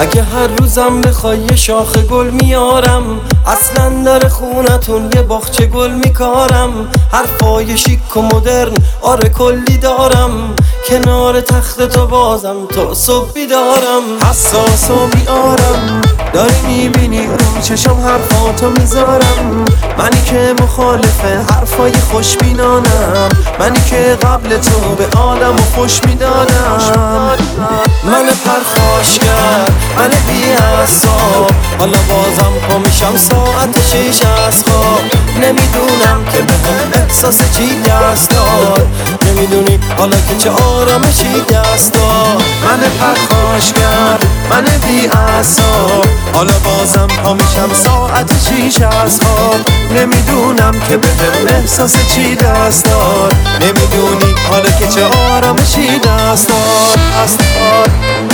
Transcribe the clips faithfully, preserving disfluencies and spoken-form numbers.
اگه هر روزم بخوای یه شاخه گل میارم، اصلا در خونتون یه باغچه گل میکارم. حرفای شیک و مدرن آره کلی دارم، کنار تخت تو بازم تا صبح بیدارم. حساس و بیارم داری میبینی رو چشم حرفاتو میذارم. منی که مخالفه حرفای خوشبینانم، منی که قبل تو به آدم و خوش میدادم. من پرخاشگر، من بی حساب، حالا بازم پا میشم ساعت شیش از خواب. نمیدونم که به هم احساس چی دست داد، نمیدونی حالا که چه آرامشی دست داد. من پرخاشگر، من بی حساب، حالا بازم پا میشم ساعت شیش از خواب. نمیدونم که به هم احساس چی دست داد، نمیدونی حالا که چه آرامشی دست داد. دست داد.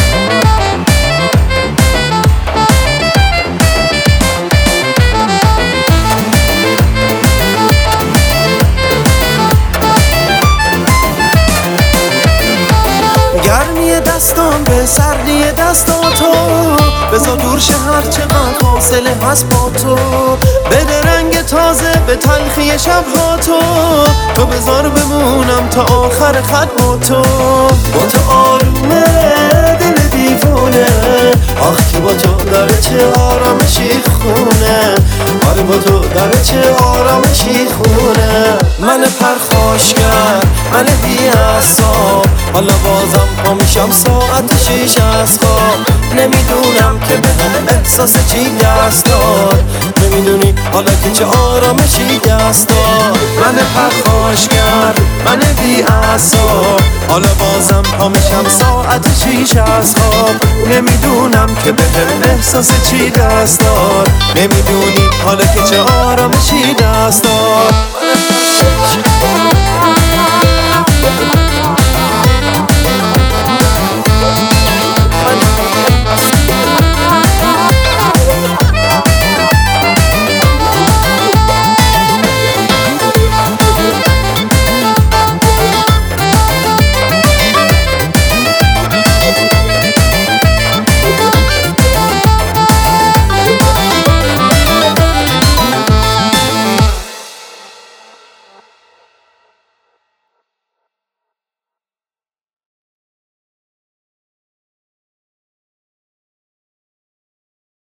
گرمی دستان به سردی دستاتو، بذار دور شه هر چقدر فاصله هست با تو. بده رنگ تازه به تلخی شبهاتو، تو بذار بمونم تا آخر خط با تو. با تو آرومه دل دیوونه، آخ که با تو داره چه آرامشی خونه. آره با تو داره چه آرامشی خونه. من پرخاشگر، من بی حساب، حالا بازم پا میشم ساعت شیش از خواب. نمیدونم که به هم احساس چی دست داد، نمیدونی حالا که چه آرامشی دست داد. من پرخاشگر، من بی حساب، حالا بازم پا میشم ساعت شیش از خواب. نمیدونم که به هم احساس چی دست داد، نمیدونی حالا که چه آرامشی دست داد.